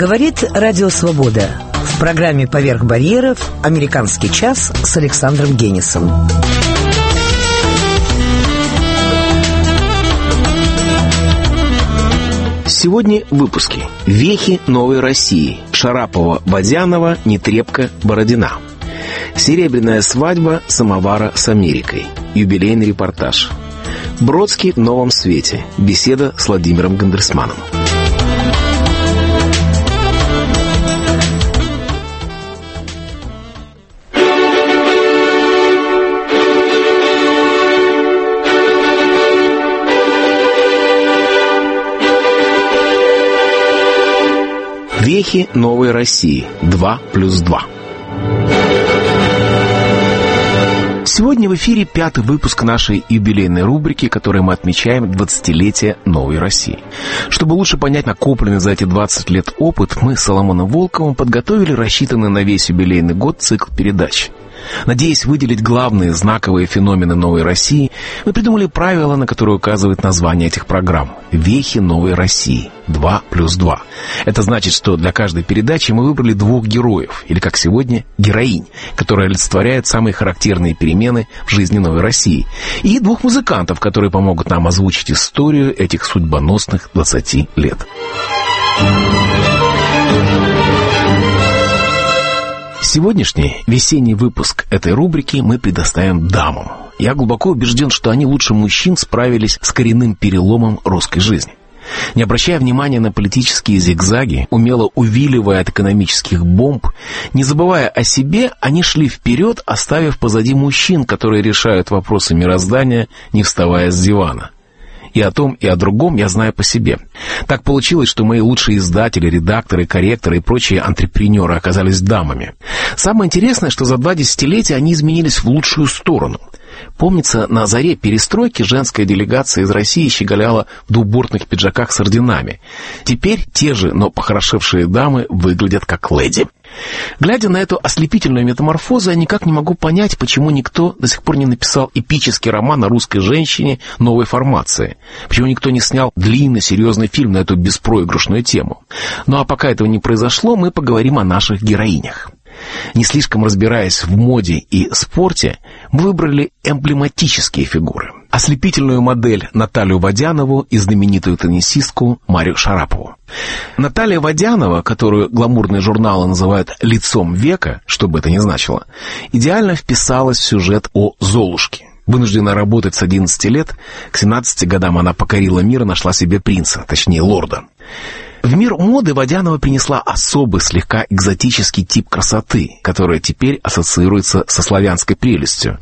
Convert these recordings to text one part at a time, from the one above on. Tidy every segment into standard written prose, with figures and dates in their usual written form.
Говорит Радио Свобода. В программе «Поверх барьеров» «Американский час» с Александром Генисом. Сегодня в выпуске. Вехи новой России. Шарапова, Водянова, Нетребко, Бородина. Серебряная свадьба самовара с Америкой. Юбилейный репортаж. Бродский в новом свете. Беседа с Владимиром Гандерсманом. Вехи новой России. 2+2. Сегодня в эфире 5-й выпуск нашей юбилейной рубрики, которой мы отмечаем 20-летие новой России. Чтобы лучше понять накопленный за эти 20 лет опыт, мы с Соломоном Волковым подготовили рассчитанный на весь юбилейный год цикл передач. Надеясь выделить главные знаковые феномены новой России, мы придумали правила, на которые указывает название этих программ. «Вехи новой России. 2+2». Это значит, что для каждой передачи мы выбрали 2 героев, или, как сегодня, героинь, которые олицетворяют самые характерные перемены в жизни новой России, и 2 музыкантов, которые помогут нам озвучить историю этих судьбоносных 20 лет. Сегодняшний весенний выпуск этой рубрики мы предоставим дамам. Я глубоко убежден, что они лучше мужчин справились с коренным переломом русской жизни. Не обращая внимания на политические зигзаги, умело увиливая от экономических бомб, не забывая о себе, они шли вперед, оставив позади мужчин, которые решают вопросы мироздания, не вставая с дивана. И о том, и о другом я знаю по себе. Так получилось, что мои лучшие издатели, редакторы, корректоры и прочие антрепренеры оказались дамами. Самое интересное, что за 2 десятилетия они изменились в лучшую сторону. Помнится, на заре перестройки женская делегация из России щеголяла в двубортных пиджаках с орденами. Теперь те же, но похорошевшие дамы выглядят как леди. Глядя на эту ослепительную метаморфозу, я никак не могу понять, почему никто до сих пор не написал эпический роман о русской женщине новой формации. Почему никто не снял длинный, серьезный фильм на эту беспроигрышную тему. Ну а пока этого не произошло, мы поговорим о наших героинях. Не слишком разбираясь в моде и спорте, мы выбрали эмблематические фигуры. Ослепительную модель Наталью Водянову и знаменитую теннисистку Марию Шарапову. Наталья Водянова, которую гламурные журналы называют «лицом века», что бы это ни значило, идеально вписалась в сюжет о Золушке. Вынуждена работать с 11 лет, к 17 годам она покорила мир и нашла себе принца, точнее лорда. В мир моды Водянова принесла особый, слегка экзотический тип красоты, которая теперь ассоциируется со славянской прелестью.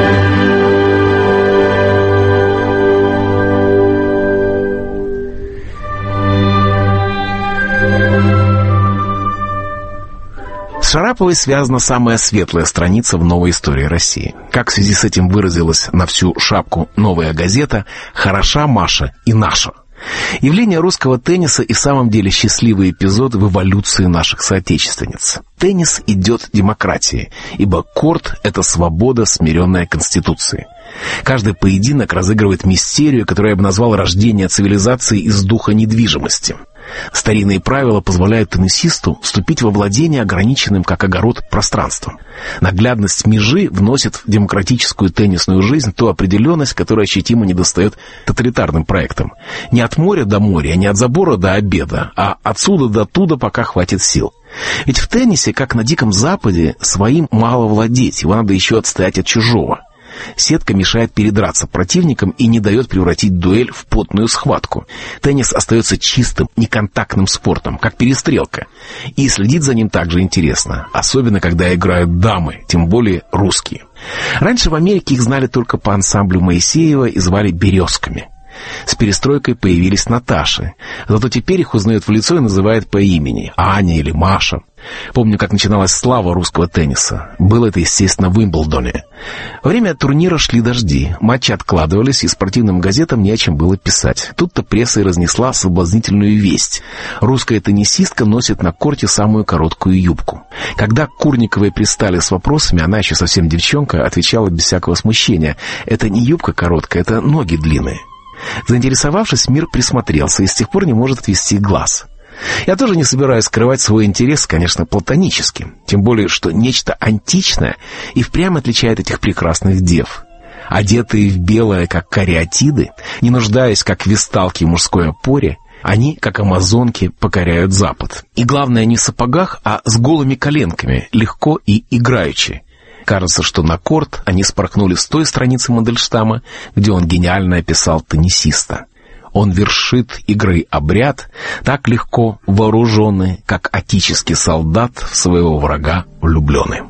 С Шараповой связана самая светлая страница в новой истории России. Как в связи с этим выразилась на всю шапку «Новая газета», «Хороша Маша и наша». Явление русского тенниса и в самом деле счастливый эпизод в эволюции наших соотечественниц. Теннис идет демократии, ибо корт — это свобода, смиренная Конституцией. Каждый поединок разыгрывает мистерию, которую я бы назвал рождение цивилизации из духа недвижимости. Старинные правила позволяют теннисисту вступить во владение ограниченным, как огород, пространством. Наглядность межи вносит в демократическую теннисную жизнь ту определенность, которая ощутимо недостает тоталитарным проектам. Не от моря до моря, не от забора до обеда, а отсюда до туда, пока хватит сил. Ведь в теннисе, как на Диком Западе, своим мало владеть, его надо еще отстоять от чужого. Сетка мешает передраться противникам и не дает превратить дуэль в потную схватку. Теннис остается чистым, неконтактным спортом, как перестрелка. И следить за ним также интересно, особенно когда играют дамы, тем более русские. Раньше в Америке их знали только по ансамблю Моисеева и звали «березками». С перестройкой появились Наташи, зато теперь их узнают в лицо и называют по имени Аня или Маша. Помню, как начиналась слава русского тенниса. Было это, естественно, в Уимблдоне. Во время турнира шли дожди, матчи откладывались, и спортивным газетам не о чем было писать. Тут-то пресса и разнесла соблазнительную весть. Русская теннисистка носит на корте самую короткую юбку. Когда к Курниковой пристали с вопросами, она еще совсем девчонка, отвечала без всякого смущения: «Это не юбка короткая, это ноги длинные». Заинтересовавшись, мир присмотрелся и с тех пор не может отвести глаз. Я тоже не собираюсь скрывать свой интерес, конечно, платонически. Тем более, что нечто античное и впрямь отличает этих прекрасных дев. Одетые в белое, как кариатиды, не нуждаясь, как весталки в мужской опоре, они, как амазонки, покоряют Запад. И главное, не в сапогах, а с голыми коленками, легко и играючи. Кажется, что на корт они спорхнули с той страницы Мандельштама, где он гениально описал теннисиста. Он вершит игры обряд, так легко вооруженный, как отеческий солдат в своего врага влюбленный.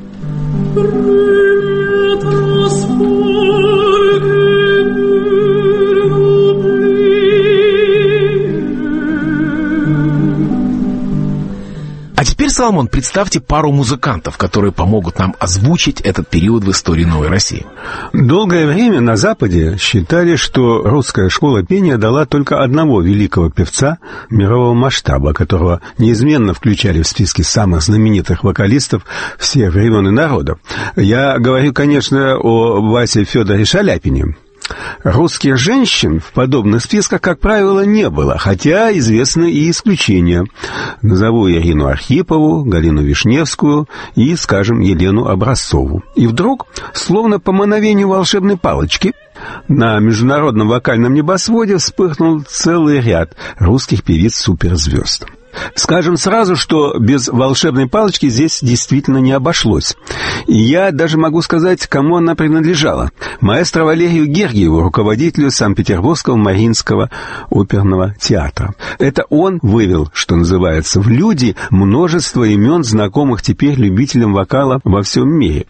А теперь, Соломон, представьте пару музыкантов, которые помогут нам озвучить этот период в истории Новой России. Долгое время на Западе считали, что русская школа пения дала только одного великого певца мирового масштаба, которого неизменно включали в списки самых знаменитых вокалистов всех времен и народов. Я говорю, конечно, о Васе Федоре Шаляпине. Русских женщин в подобных списках, как правило, не было, хотя известны и исключения. Назову Ирину Архипову, Галину Вишневскую и, скажем, Елену Образцову. И вдруг, словно по мановению волшебной палочки, на международном вокальном небосводе вспыхнул целый ряд русских певиц-суперзвезд. Скажем сразу, что без волшебной палочки здесь действительно не обошлось. И я даже могу сказать, кому она принадлежала. Маэстро Валерию Гергиеву, руководителю Санкт-Петербургского Мариинского оперного театра. Это он вывел, что называется, в люди множество имен, знакомых теперь любителям вокала во всем мире.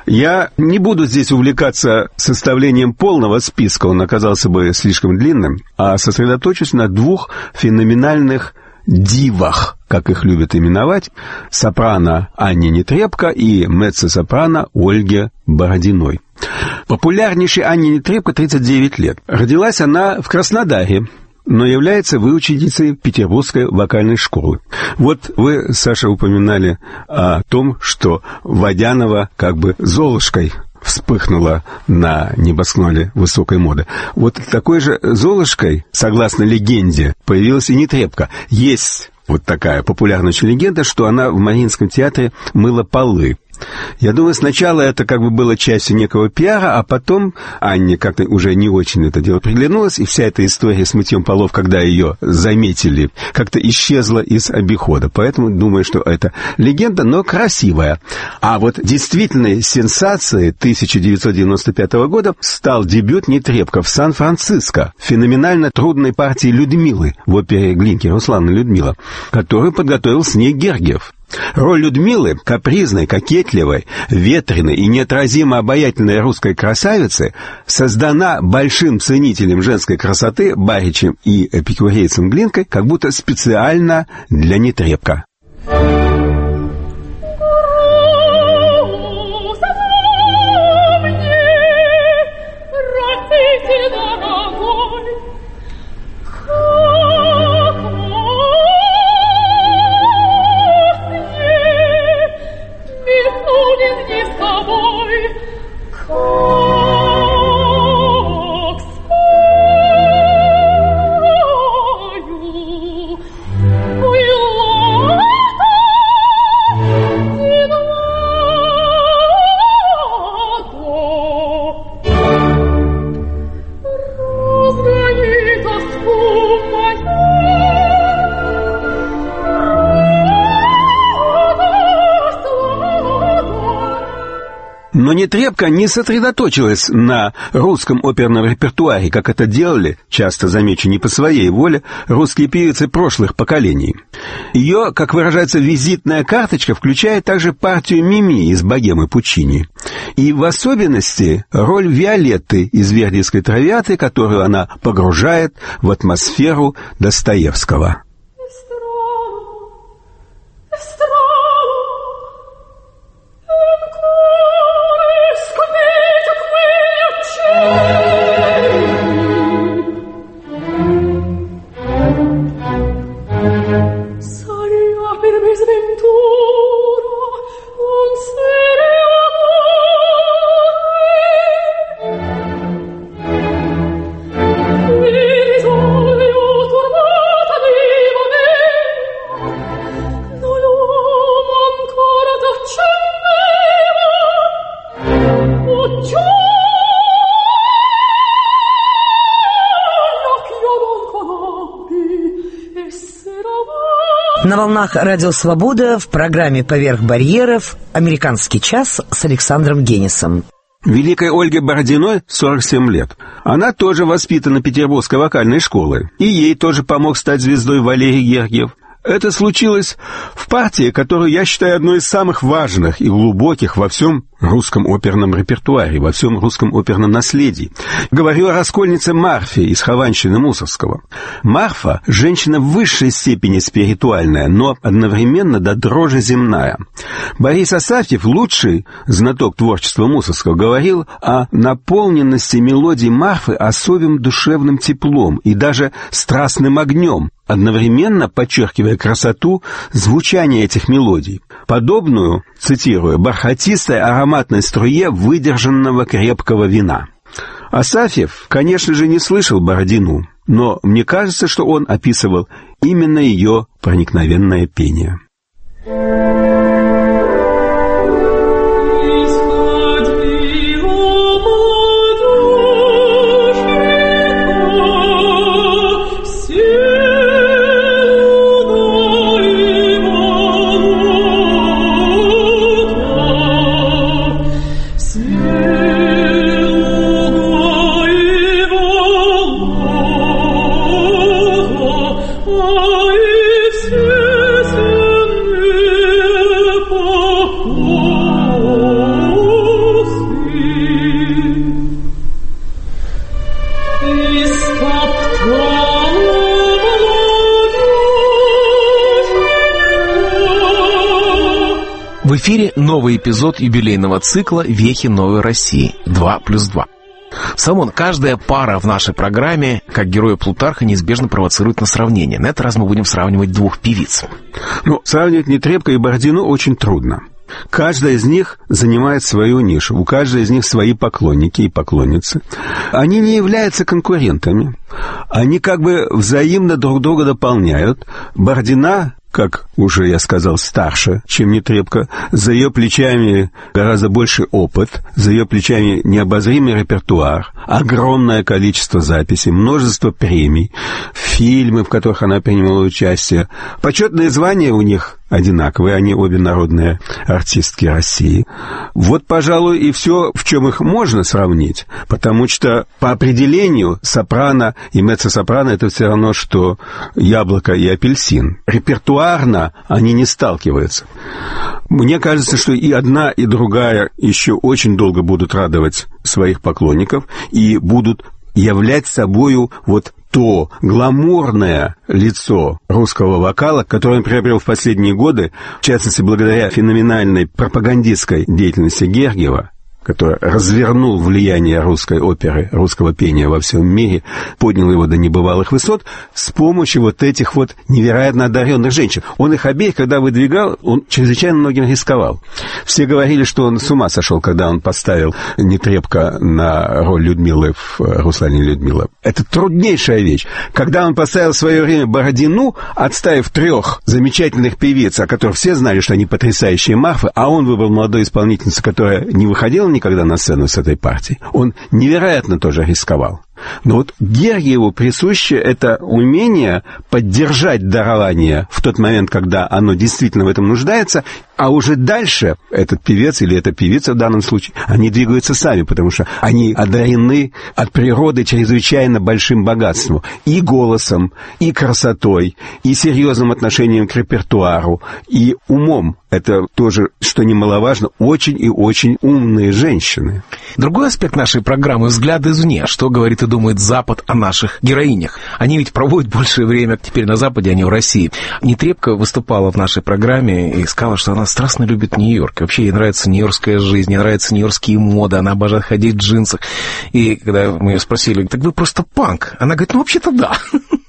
Я не буду здесь увлекаться составлением полного списка, он оказался бы слишком длинным, а сосредоточусь на двух феноменальных дивах, как их любят именовать, сопрано Анне Нетребко и меццо-сопрано Ольге Бородиной. Популярнейшей Анне Нетребко 39 лет. Родилась она в Краснодаре, но является выученицей Петербургской вокальной школы. Вот вы, Саша, упоминали о том, что Водянова как бы Золушкой вспыхнула на небосклоне высокой моды. Вот такой же Золушкой, согласно легенде, появилась и Нетребко. Есть вот такая популярная легенда, что она в Мариинском театре мыла полы. Я думаю, сначала это как бы было частью некого пиара, а потом Анне как-то уже не очень это дело приглянулось, и вся эта история с мытьем полов, когда ее заметили, как-то исчезла из обихода. Поэтому думаю, что это легенда, но красивая. А вот действительной сенсацией 1995 года стал дебют Нетребко в Сан-Франциско, феноменально трудной партии Людмилы в опере Глинки «Руслан и Людмила», которую подготовил с ней Гергиев. Роль Людмилы, капризной, кокетливой, ветреной и неотразимо обаятельной русской красавицы, создана большим ценителем женской красоты Баричем и эпикурейцем Глинкой, как будто специально для Нетребко. Но Нетребко не сосредоточилась на русском оперном репертуаре, как это делали, часто, замечу, не по своей воле, русские певицы прошлых поколений. Ее, как выражается визитная карточка, включает также партию Мими из «Богемы» Пуччини. И в особенности роль Виолетты из вердиевской «Травиаты», которую она погружает в атмосферу Достоевского. Tornata di На волнах «Радио Свобода» в программе «Поверх барьеров» «Американский час» с Александром Генисом. Великой Ольге Бородиной 47 лет. Она тоже воспитана Петербургской вокальной школой. И ей тоже помог стать звездой Валерий Гергиев. Это случилось в партии, которую я считаю одной из самых важных и глубоких во всем русском оперном репертуаре, во всем русском оперном наследии. Говорю о раскольнице Марфе из Хованщины Мусоргского. Марфа – женщина в высшей степени спиритуальная, но одновременно до дрожи земная. Борис Асафьев, лучший знаток творчества Мусоргского, говорил о наполненности мелодий Марфы особым душевным теплом и даже страстным огнем, одновременно подчеркивая красоту звучания этих мелодий. Подобную, цитирую, бархатистой ароматной струе выдержанного крепкого вина. Асафьев, конечно же, не слышал Бородину, но мне кажется, что он описывал именно ее проникновенное пение. В эфире новый эпизод юбилейного цикла «Вехи новой России» 2+2. Соломон, каждая пара в нашей программе, как герои Плутарха, неизбежно провоцирует на сравнение. На этот раз мы будем сравнивать двух певиц. Сравнивать Нетребко и Бородину очень трудно. Каждая из них занимает свою нишу, у каждой из них свои поклонники и поклонницы. Они не являются конкурентами, они как бы взаимно друг друга дополняют. Бородина, как уже я сказал, старше, чем Нетребко, за ее плечами гораздо больший опыт, за ее плечами необозримый репертуар, огромное количество записей, множество премий, фильмы, в которых она принимала участие. Почетные звания у них одинаковые, они обе народные артистки России. Вот, пожалуй, и все, в чем их можно сравнить, потому что по определению сопрано и меццо-сопрано — это все равно, что яблоко и апельсин. Репертуарно они не сталкиваются. Мне кажется, что и одна, и другая еще очень долго будут радовать своих поклонников и будут являть собою вот то гламурное лицо русского вокала, которое он приобрел в последние годы, в частности, благодаря феноменальной пропагандистской деятельности Гергиева, который развернул влияние русской оперы, русского пения во всем мире, поднял его до небывалых высот с помощью вот этих вот невероятно одаренных женщин. Он их обеих, когда выдвигал, он чрезвычайно многим рисковал. Все говорили, что он с ума сошел, когда он поставил Нетребко на роль Людмилы в «Руслане и Людмила». Это труднейшая вещь. Когда он поставил в свое время Бородину, отставив 3 замечательных певиц, о которых все знали, что они потрясающие Марфы, а он выбрал молодую исполнительницу, которая не выходила никогда на сцену с этой партией, он невероятно тоже рисковал. Но вот Гергиеву присуще это умение поддержать дарование в тот момент, когда оно действительно в этом нуждается, а уже дальше этот певец или эта певица в данном случае, они двигаются сами, потому что они одарены от природы чрезвычайно большим богатством. И голосом, и красотой, и серьезным отношением к репертуару, и умом. Это тоже, что немаловажно, очень и очень умные женщины. Другой аспект нашей программы — взгляды извне. Что говорит и думает Запад о наших героинях. Они ведь проводят большее время теперь на Западе, а не в России. Нетребко выступала в нашей программе и сказала, что она страстно любит Нью-Йорк. И вообще ей нравится нью-йоркская жизнь, ей нравятся нью-йоркские моды, она обожает ходить в джинсах. И когда мы ее спросили, так вы просто панк? Она говорит, вообще-то да.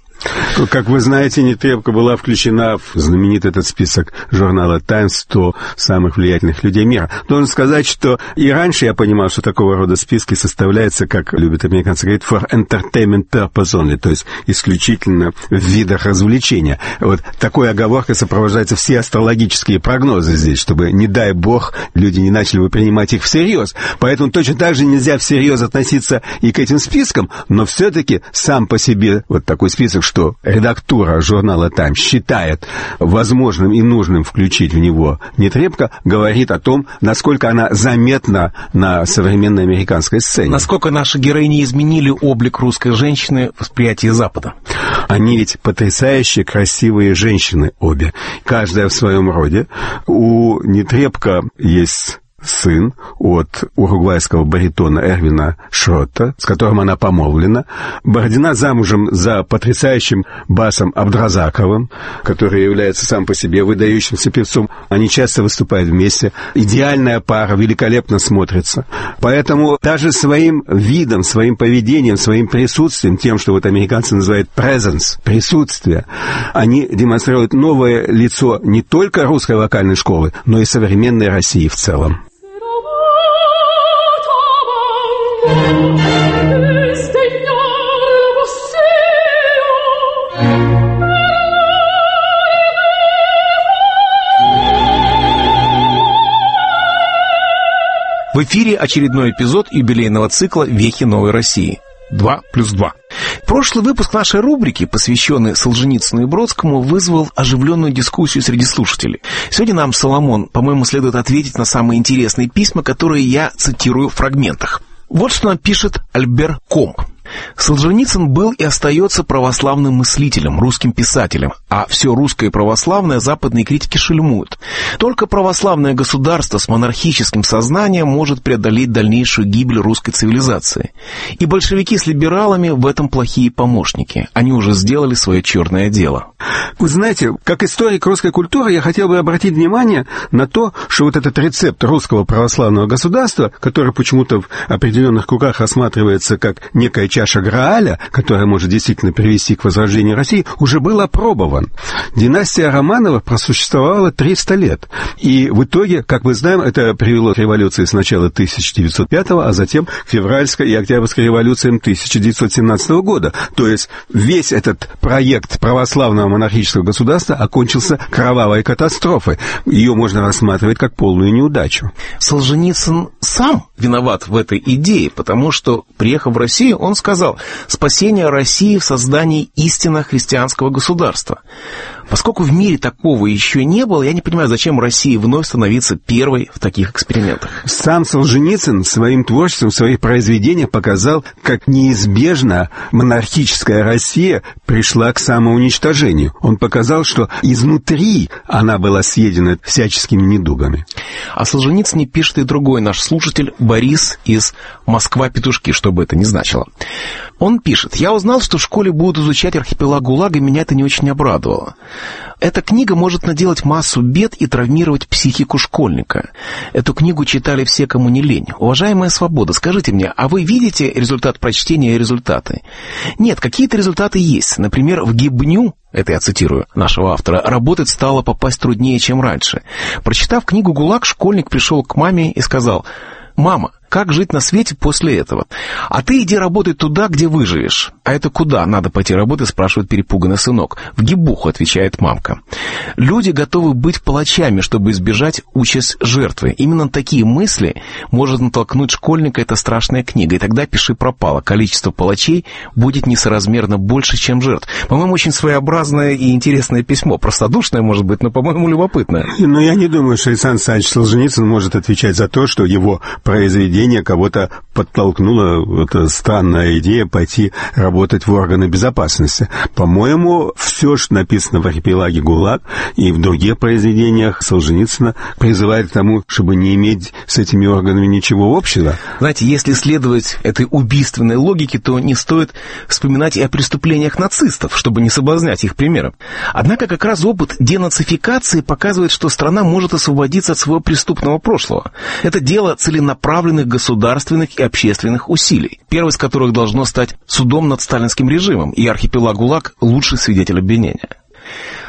Как вы знаете, Нетребко была включена в знаменитый этот список журнала Times 100 самых влиятельных людей мира. Должен сказать, что и раньше я понимал, что такого рода списки составляются, как любят американцы говорить, for entertainment purpose only, то есть исключительно в видах развлечения. Вот такой оговоркой сопровождаются все астрологические прогнозы здесь, чтобы, не дай бог, люди не начали воспринимать их всерьез. Поэтому точно так же нельзя всерьез относиться и к этим спискам, но все-таки сам по себе вот такой список, что редактура журнала «Таймс» считает возможным и нужным включить в него «Нетребко», говорит о том, насколько она заметна на современной американской сцене. Насколько наши героини изменили облик русской женщины в восприятии Запада. Они ведь потрясающе красивые женщины обе, каждая в своем роде. У Нетребко есть сын от уругвайского баритона Эрвина Шротта, с которым она помолвлена. Бородина замужем за потрясающим басом Абдразаковым, который является сам по себе выдающимся певцом. Они часто выступают вместе. Идеальная пара, великолепно смотрится. Поэтому даже своим видом, своим поведением, своим присутствием, тем, что вот американцы называют presence, присутствие, они демонстрируют новое лицо не только русской вокальной школы, но и современной России в целом. В эфире очередной эпизод юбилейного цикла «Вехи новой России». 2+2. Прошлый выпуск нашей рубрики, посвященный Солженицыну и Бродскому, вызвал оживленную дискуссию среди слушателей. Сегодня нам, Соломон, по-моему, следует ответить на самые интересные письма, которые я цитирую в фрагментах. Вот что нам пишет Альбер Комп. Солженицын был и остается православным мыслителем, русским писателем, а все русское и православное западные критики шельмуют. Только православное государство с монархическим сознанием может преодолеть дальнейшую гибель русской цивилизации. И большевики с либералами в этом плохие помощники. Они уже сделали свое черное дело. Вы знаете, как историк русской культуры, я хотел бы обратить внимание на то, что вот этот рецепт русского православного государства, который почему-то в определенных кругах рассматривается как некая чаша Грааля, которая может действительно привести к возрождению России, уже был опробован. Династия Романовых просуществовала 300 лет. И в итоге, как мы знаем, это привело к революции сначала 1905-го, а затем к февральской и октябрьской революциям 1917 года. То есть весь этот проект православного монархического государства окончился кровавой катастрофой. Ее можно рассматривать как полную неудачу. Солженицын сам виноват в этой идее, потому что, приехав в Россию, он сказал: «Спасение России в создании истинно христианского государства». Поскольку в мире такого еще не было, я не понимаю, зачем России вновь становиться первой в таких экспериментах. Сам Солженицын своим творчеством, в своих произведениях показал, как неизбежно монархическая Россия пришла к самоуничтожению. Он показал, что изнутри она была съедена всяческими недугами. О Солженицыне пишет и другой наш слушатель Борис из «Москва-петушки», что бы это ни значило. Он пишет: «Я узнал, что в школе будут изучать архипелаг ГУЛАГа, и меня это не очень обрадовало. Эта книга может наделать массу бед и травмировать психику школьника. Эту книгу читали все, кому не лень. Уважаемая Свобода, скажите мне, а вы видите результат прочтения и результаты?» Нет, какие-то результаты есть. Например, в Гибню, это я цитирую нашего автора, работать стало попасть труднее, чем раньше. Прочитав книгу «ГУЛАГ», школьник пришел к маме и сказал: «Мама, как жить на свете после этого? А ты иди работай туда, где выживешь». «А это куда надо пойти работать?» — спрашивает перепуганный сынок. «В Гибуху», — отвечает мамка. Люди готовы быть палачами, чтобы избежать участь жертвы. Именно такие мысли может натолкнуть школьника эта страшная книга. И тогда пиши пропало. Количество палачей будет несоразмерно больше, чем жертв. По-моему, очень своеобразное и интересное письмо. Простодушное, может быть, но, по-моему, любопытное. Но я не думаю, что Александр Александрович Солженицын может отвечать за то, что его произведение кого-то подтолкнула эта странная идея пойти работать в органы безопасности. По-моему, все, что написано в архипелаге ГУЛАГ и в других произведениях Солженицына, призывает к тому, чтобы не иметь с этими органами ничего общего. Знаете, если следовать этой убийственной логике, то не стоит вспоминать и о преступлениях нацистов, чтобы не соблазнять их примером. Однако как раз опыт денацификации показывает, что страна может освободиться от своего преступного прошлого. Это дело целенаправленных государственных и общественных усилий, первое из которых должно стать судом над сталинским режимом, и архипелаг ГУЛАГ — лучший свидетель обвинения.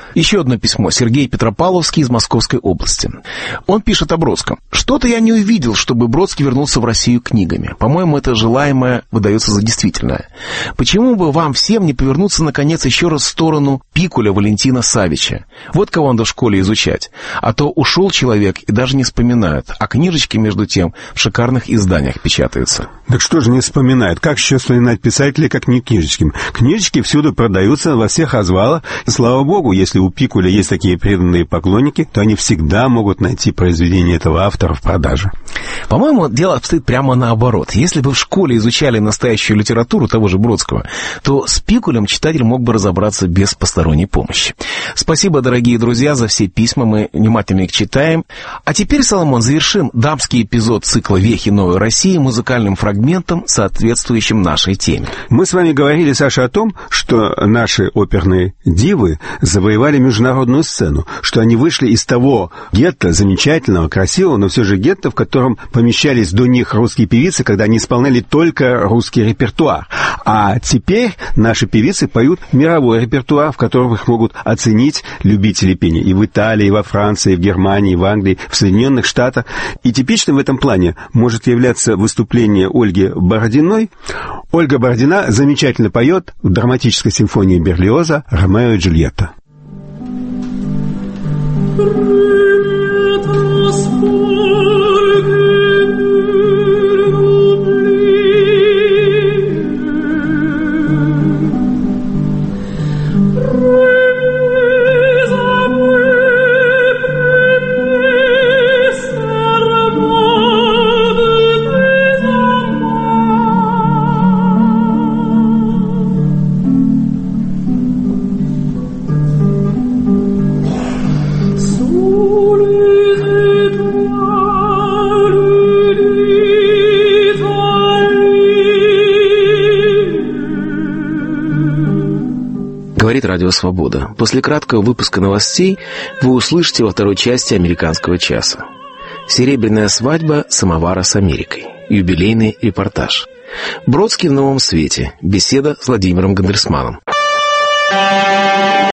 Еще одно письмо. Сергей Петропавловский из Московской области. Он пишет о Бродском. «Что-то я не увидел, чтобы Бродский вернулся в Россию книгами. По-моему, это желаемое выдается за действительное. Почему бы вам всем не повернуться, наконец, еще раз в сторону Пикуля Валентина Савича? Вот кого надо в школе изучать. А то ушел человек и даже не вспоминают, а книжечки, между тем, в шикарных изданиях печатаются». Так что же не вспоминают? Как еще вспоминать писателей, как не книжечки? Книжечки всюду продаются, во всех развалах. Слава богу, если у Пикуля есть такие преданные поклонники, то они всегда могут найти произведение этого автора в продаже. По-моему, дело обстоит прямо наоборот. Если бы в школе изучали настоящую литературу того же Бродского, то с Пикулем читатель мог бы разобраться без посторонней помощи. Спасибо, дорогие друзья, за все письма, мы внимательно их читаем. А теперь, Соломон, завершим дамский эпизод цикла «Вехи новой России» музыкальным фрагментом, соответствующим нашей теме. Мы с вами говорили, Саша, о том, что наши оперные дивы завоевали международную сцену, что они вышли из того гетто, замечательного, красивого, но все же гетто, в котором помещались до них русские певицы, когда они исполняли только русский репертуар. А теперь наши певицы поют мировой репертуар, в котором их могут оценить любители пения и в Италии, и во Франции, и в Германии, и в Англии, в Соединенных Штатах. И типичным в этом плане может являться выступление Ольги Бородиной. Ольга Бородина замечательно поет в драматической симфонии Берлиоза «Ромео и Джульетта». Говорит Радио Свобода. После краткого выпуска новостей вы услышите во второй части «Американского часа». Серебряная свадьба самовара с Америкой. Юбилейный репортаж. Бродский в новом свете. Беседа с Владимиром Гандерсманом.